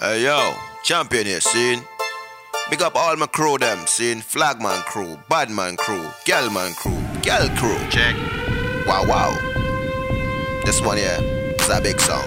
Hey yo, champion here, scene. Big up all my crew them, scene. Flagman crew, Badman crew, Gelman crew, Gal crew. Check. Wow, wow. This one here is a big song.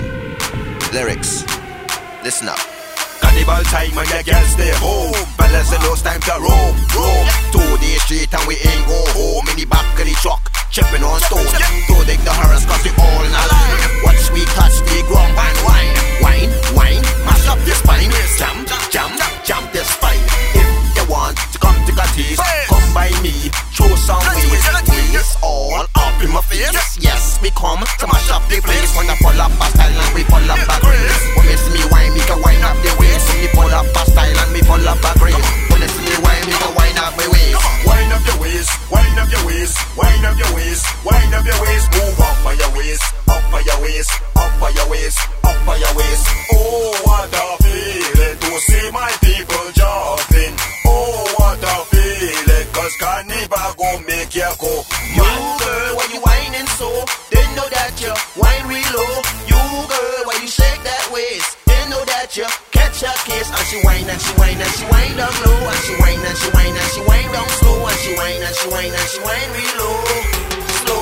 Lyrics, listen up. Carnival time and the girls stay home. Fellas and those time to roam. 2 days straight and we ain't go home. In the back of the truck, chipping on stone. Don't dig the horrors cause we all in a line. Watch we touch the ground and wine. Wine, wine, mash up your spine. Jam, jam, jam this spine. If you want to come to a taste, come by me, show some ways. Ways all up in my face. Yes, we come to mash up the place. When I pull up a style and we pull up a grace. When you see me wine, me can wine up the waist. When me pull up a style and me pull up a grace. When you see me wine, me can wine up my waist. Wine up your waist, wine up your waist, wine up your waist, wine up your waist. Move up on your waist, up on your waist, up on your waist, up on your waist. Oh, what a feeling to see my people jumping. Oh, what a feeling, cause Carnival gon' make you go. You girl, why you whining so? They know that you whine real low. You girl, why you shake that waist? They know that you catch a case. And she whine and she whine and she whine down low. And she whine and she whine and she whine down slow. And she whine and she whine and she whine real low. Slow.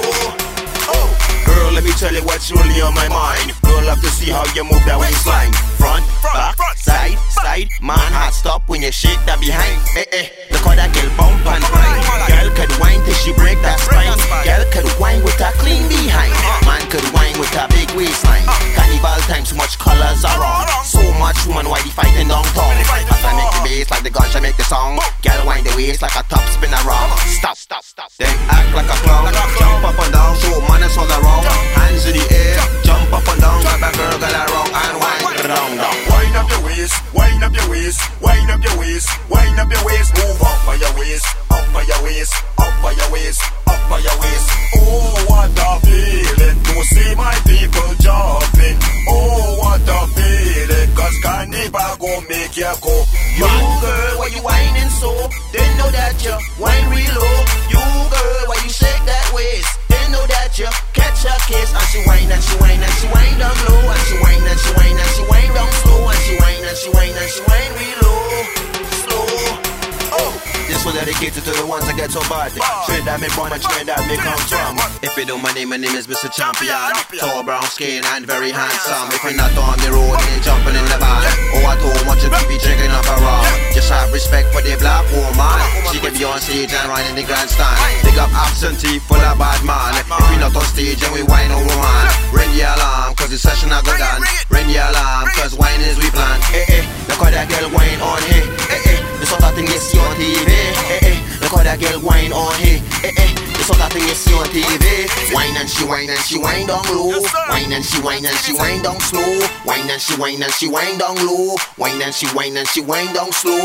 Oh, girl, let me tell you what's really on my mind. Girl, love to see how you move that waistline. Front, back, side, side. Man, heart stop when you shake that behind. Look how that girl bump and grind. Girl could whine till she break that spine. Girl could whine with a clean behind. Man could whine with a big waistline. Carnival time, so much colors around. So much woman, why they fighting downtown? As I make the bass like the gunshot make the song. Girl whine the waist like a top spin around. Stop, stop, stop. Then act like a clown. Jump up and down, show manners all around. Hands in the air, jump up and down. Grab a girl, girl around and whine down, down. Wind up your waist, wind up your waist, wind up your waist, wind up your waist. Move up on your waist, up on your waist, up on your waist, up on your waist. Oh, what a feeling to see my people jumping. Oh, what a feeling, cause Carnival gon' make you go. You girl, why you whining so? They know that you whine real low. You girl, why you shake that waist? They know that you catch a case. And she whine and she whine and she whine down low. And she whine and she whine and she whine down slow. And she whine and she whine and she whine real low. Slow. Oh, this was dedicated to the ones that get so bad. Straight that me born and straight that me come from. If you know my name is Mr. Champion. Tall, brown skin and very handsome. If you're not on the road, then jumping in the van. Oh, I don't want you to be drinking up around. Just have respect for the black woman. She can be on stage and ride in the grandstand. Big up absentee full of bad man. If we not on stage and we whine on woman, ring the alarm cause the session a go done. Ring the alarm cause wine is we plan. Look how that girl whine on here. The sort of thing you see on TV. Look how that girl whine on here. The sort of thing you see on TV. Whine and she whine down low. Whine and she whine down slow. Whine and she whine down low. Whine and she whine down slow.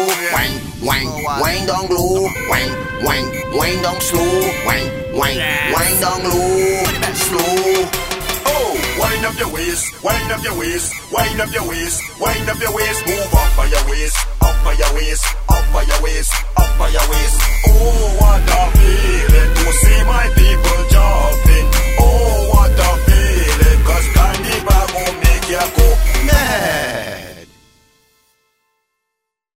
Whine down low. Whine down slow. Whine down low. Slow. Oh, wind up your waist, wind up your waist, wind up your waist, wind up your waist. Move up on your waist, up on your waist, up on your waist, up on your